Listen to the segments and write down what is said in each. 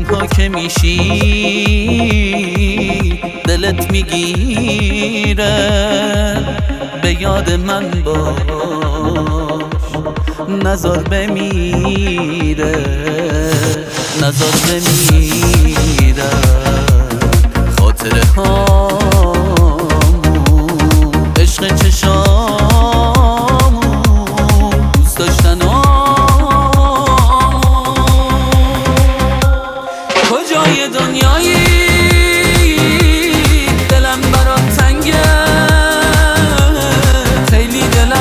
تنها که میشی دلت میگیره، به یاد من باش نزار بمیره، نزار بمیره. خاطره هامون عشق چشامون دوست داشتن کجای دنیایی دلم برات تنگه، خیلی دلم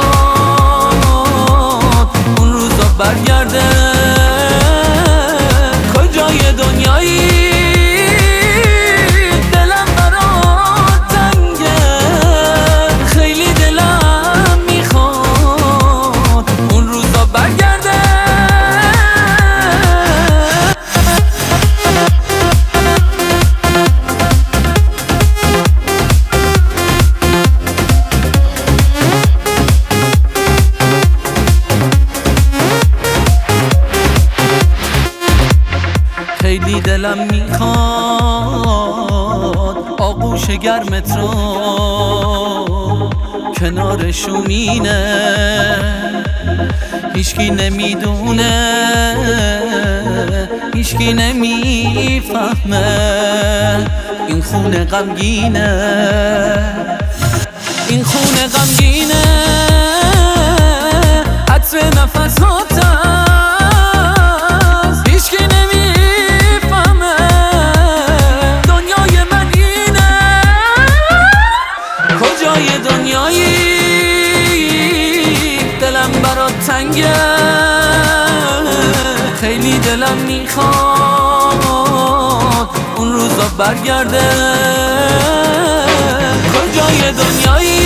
میخواد اون روزا برگرده. کجای دنیایی دلم برات تنگه، خیلی دلم میخواد اون روزا برگرده. خیلی دلم میخواد آغوش گرمت رو کنار شومینه، هیچکی نمیدونه، هیچکی نمیفهمه. این خونه غمگینه، این خونه غمگینه. عطر نفس هاتم هیچکی نمیفهمه، دنیای من اینه. کجای دنیایی دلم برات تنگه، خیلی دلم میخواد اون روزا برگرده. کجای دنیایی